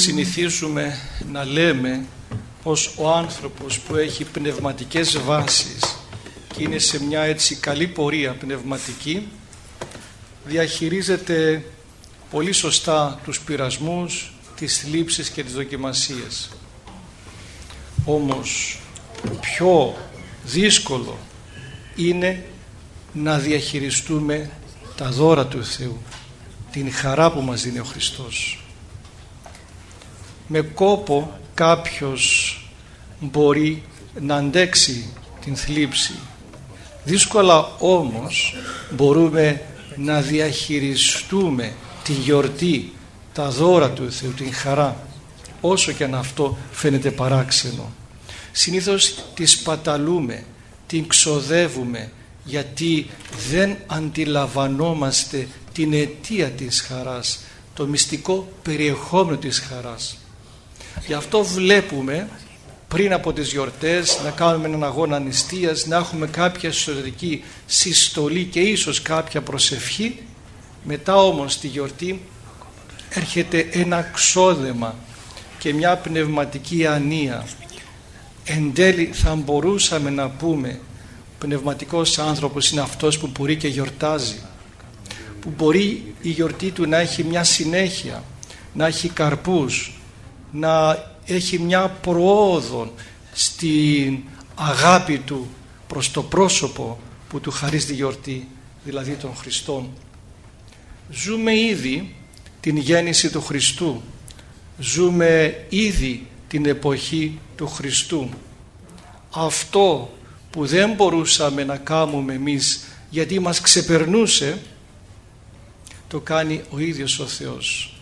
Συνηθίζουμε να λέμε πως ο άνθρωπος που έχει πνευματικές βάσεις και είναι σε μια έτσι καλή πορεία πνευματική διαχειρίζεται πολύ σωστά τους πειρασμούς, τις θλίψεις και τις δοκιμασίες. Όμως πιο δύσκολο είναι να διαχειριστούμε τα δώρα του Θεού, την χαρά που μας δίνει ο Χριστός. Με κόπο κάποιος μπορεί να αντέξει την θλίψη. Δύσκολα όμως μπορούμε να διαχειριστούμε τη γιορτή, τα δώρα του Θεού, την χαρά, όσο και αν αυτό φαίνεται παράξενο. Συνήθως τη σπαταλούμε, την ξοδεύουμε, γιατί δεν αντιλαμβανόμαστε την αιτία της χαράς, το μυστικό περιεχόμενο της χαράς. Γι' αυτό βλέπουμε πριν από τις γιορτές να κάνουμε έναν αγώνα νηστείας, να έχουμε κάποια εσωτερική συστολή και ίσως κάποια προσευχή. Μετά όμως τη γιορτή έρχεται ένα ξόδεμα και μια πνευματική ανία. Εν τέλει θα μπορούσαμε να πούμε πνευματικός άνθρωπος είναι αυτός που μπορεί και γιορτάζει, που μπορεί η γιορτή του να έχει μια συνέχεια, να έχει καρπούς, να έχει μια προόδο στην αγάπη του προς το πρόσωπο που του χαρίζει τη γιορτή, δηλαδή τον Χριστόν. Ζούμε ήδη την γέννηση του Χριστού, ζούμε ήδη την εποχή του Χριστού. Αυτό που δεν μπορούσαμε να κάνουμε εμείς γιατί μας ξεπερνούσε, το κάνει ο ίδιος ο Θεός.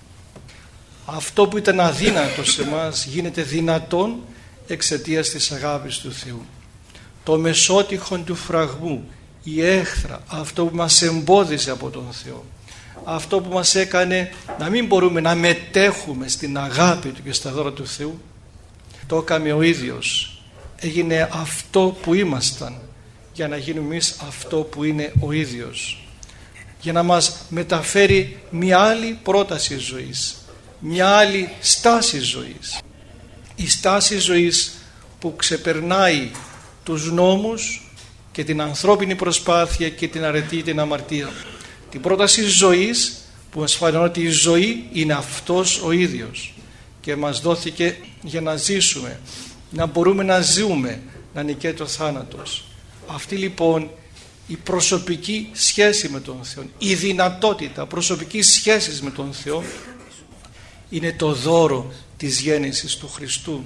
Αυτό που ήταν αδύνατο σε εμάς γίνεται δυνατόν εξαιτίας της αγάπης του Θεού. Το μεσότυχον του φραγμού, η έχθρα, αυτό που μας εμπόδιζε από τον Θεό, αυτό που μας έκανε να μην μπορούμε να μετέχουμε στην αγάπη του και στα δώρα του Θεού, το έκαμε ο ίδιος. Έγινε αυτό που ήμασταν για να γίνουμε εμείς αυτό που είναι ο ίδιος, για να μας μεταφέρει μια άλλη πρόταση ζωής, μια άλλη στάση ζωής, η στάση ζωής που ξεπερνάει τους νόμους και την ανθρώπινη προσπάθεια και την αρετή, την αμαρτία. Την πρόταση ζωής που μας φανεί ότι η ζωή είναι αυτός ο ίδιος και μας δόθηκε για να ζήσουμε, να μπορούμε να ζούμε, να νικέται ο θάνατος. Αυτή λοιπόν η προσωπική σχέση με τον Θεό, η δυνατότητα προσωπικής σχέσης με τον Θεό είναι το δώρο της γέννησης του Χριστού.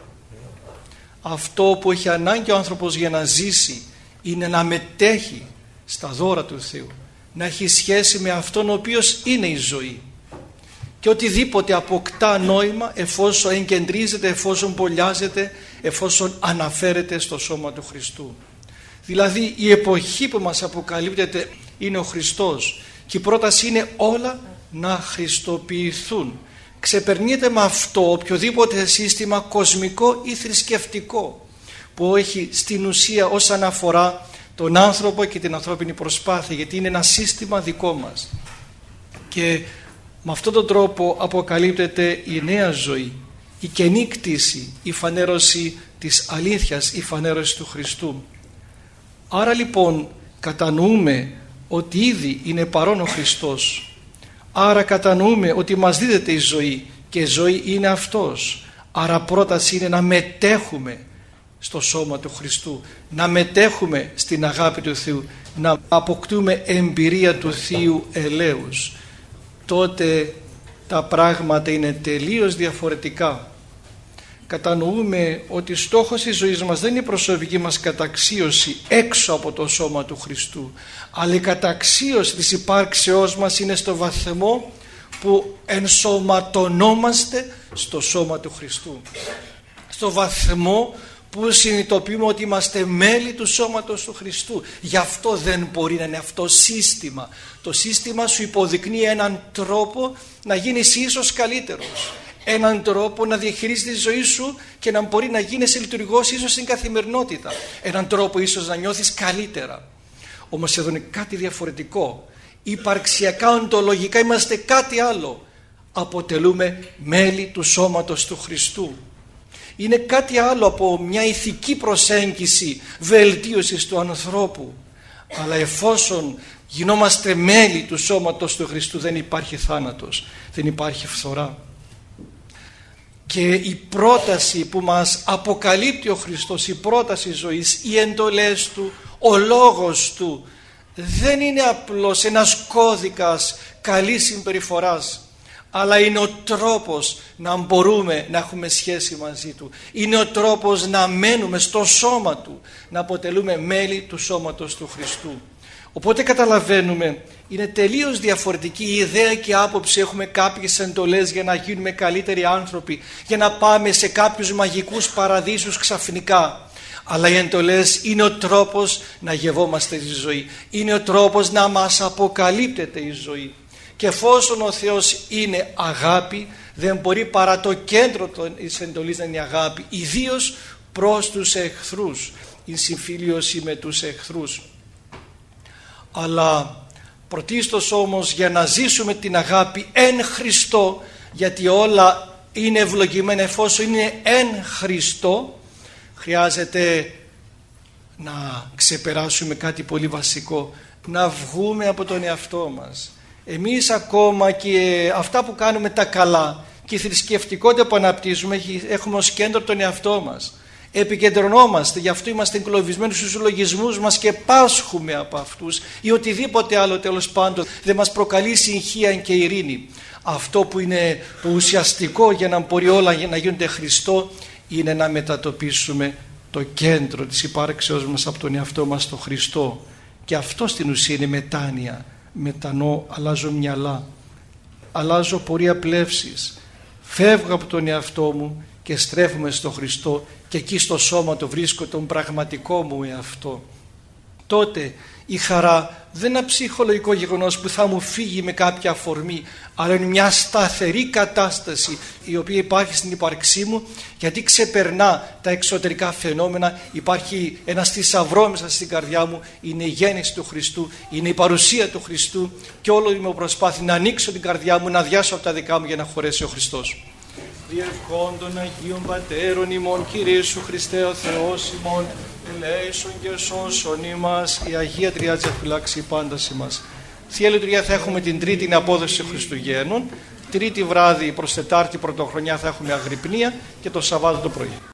Αυτό που έχει ανάγκη ο άνθρωπος για να ζήσει είναι να μετέχει στα δώρα του Θεού, να έχει σχέση με αυτόν ο οποίος είναι η ζωή και οτιδήποτε αποκτά νόημα εφόσον εγκεντρίζεται, εφόσον πολιάζεται, εφόσον αναφέρεται στο σώμα του Χριστού. Δηλαδή η εποχή που μας αποκαλύπτεται είναι ο Χριστός και η πρόταση είναι όλα να χριστοποιηθούν. Ξεπερνείται με αυτό οποιοδήποτε σύστημα κοσμικό ή θρησκευτικό που έχει στην ουσία όσον αφορά τον άνθρωπο και την ανθρώπινη προσπάθεια, γιατί είναι ένα σύστημα δικό μας. Και με αυτόν τον τρόπο αποκαλύπτεται η νέα ζωή, η καινή κτήση, η φανέρωση της αλήθειας, η φανέρωση του Χριστού. Άρα λοιπόν κατανοούμε ότι ήδη είναι παρόν ο Χριστός. Άρα κατανοούμε ότι μας δίδεται η ζωή και η ζωή είναι Αυτός. Άρα πρόταση είναι να μετέχουμε στο σώμα του Χριστού, να μετέχουμε στην αγάπη του Θεού, να αποκτούμε εμπειρία του Θείου ελέους. Τότε τα πράγματα είναι τελείως διαφορετικά. Κατανοούμε ότι στόχος της ζωής μας δεν είναι η προσωπική μας καταξίωση έξω από το σώμα του Χριστού, αλλά η καταξίωση της υπάρξεώς μας είναι στο βαθμό που ενσωματωνόμαστε στο σώμα του Χριστού, στο βαθμό που συνειδητοποιούμε ότι είμαστε μέλη του σώματος του Χριστού. Γι' αυτό δεν μπορεί να είναι αυτό σύστημα. Το σύστημα σου υποδεικνύει έναν τρόπο να γίνεις ίσως καλύτερος, έναν τρόπο να διαχειρίζεις τη ζωή σου και να μπορεί να γίνεις λειτουργός ίσως στην καθημερινότητα, έναν τρόπο ίσως να νιώθεις καλύτερα. Όμως εδώ είναι κάτι διαφορετικό. Υπαρξιακά, οντολογικά είμαστε κάτι άλλο αποτελούμε μέλη του σώματος του Χριστού. Είναι κάτι άλλο από μια ηθική προσέγγιση βελτίωσης του ανθρώπου. Αλλά εφόσον γινόμαστε μέλη του σώματος του Χριστού, δεν υπάρχει θάνατος, δεν υπάρχει φθορά. Και η πρόταση που μας αποκαλύπτει ο Χριστός, η πρόταση ζωής, οι εντολές Του, ο λόγος Του, δεν είναι απλώς ένας κώδικας καλής συμπεριφοράς, αλλά είναι ο τρόπος να μπορούμε να έχουμε σχέση μαζί Του. Είναι ο τρόπος να μένουμε στο σώμα Του, να αποτελούμε μέλη του σώματος του Χριστού. Οπότε καταλαβαίνουμε, είναι τελείως διαφορετική η ιδέα και η άποψη. Έχουμε κάποιες εντολές για να γίνουμε καλύτεροι άνθρωποι, για να πάμε σε κάποιους μαγικούς παραδείσους ξαφνικά. Αλλά οι εντολές είναι ο τρόπος να γευόμαστε τη ζωή. Είναι ο τρόπος να μας αποκαλύπτεται η ζωή. Και εφόσον ο Θεός είναι αγάπη, δεν μπορεί παρά το κέντρο της εντολής να είναι αγάπη, ιδίως προς τους εχθρούς, η συμφιλίωση με τους εχθρούς. Αλλά πρωτίστως όμως, για να ζήσουμε την αγάπη εν Χριστώ, γιατί όλα είναι ευλογημένα εφόσον είναι εν Χριστώ, χρειάζεται να ξεπεράσουμε κάτι πολύ βασικό, να βγούμε από τον εαυτό μας. Εμείς ακόμα και αυτά που κάνουμε τα καλά και η θρησκευτικότητα που αναπτύσσουμε έχουμε ως κέντρο τον εαυτό μας. Επικεντρωνόμαστε, γι' αυτό είμαστε εγκλωβισμένοι στους λογισμούς μας και πάσχουμε από αυτούς ή οτιδήποτε άλλο τέλος πάντων δεν μας προκαλεί συγχεία και ειρήνη. Αυτό που είναι το ουσιαστικό για να μπορεί όλα να γίνονται Χριστό είναι να μετατοπίσουμε το κέντρο της υπάρξεως μας από τον εαυτό μας στο Χριστό. Και αυτό στην ουσία είναι μετάνοια. Μετανοώ, αλλάζω μυαλά, αλλάζω πορεία πλεύσης, φεύγω από τον εαυτό μου και στρέφουμε στο Χριστό και εκεί στο σώμα το βρίσκω τον πραγματικό μου εαυτό. Τότε η χαρά δεν είναι ένα ψυχολογικό γεγονός που θα μου φύγει με κάποια αφορμή, αλλά είναι μια σταθερή κατάσταση η οποία υπάρχει στην ύπαρξή μου, γιατί ξεπερνά τα εξωτερικά φαινόμενα. Υπάρχει ένας θησαυρός μέσα στην καρδιά μου, είναι η γέννηση του Χριστού, είναι η παρουσία του Χριστού και όλο είμαι προσπάθει να ανοίξω την καρδιά μου, να αδειάσω από τα δικά μου για να χωρέσει ο Χριστός. Διευχών των Αγίων Πατέρων ημών, Κύριε Ιησού Χριστέ ο Θεός ημών, ελέησον και σώσον ημάς, η Αγία Τριάδια φυλάξει πάντας ημάς. Θεία Λειτουργία θα έχουμε την Τρίτη, είναι απόδοση Χριστουγέννων. Τρίτη βράδυ προς Τετάρτη Πρωτοχρονιά θα έχουμε αγρυπνία και το Σαββάτο το πρωί.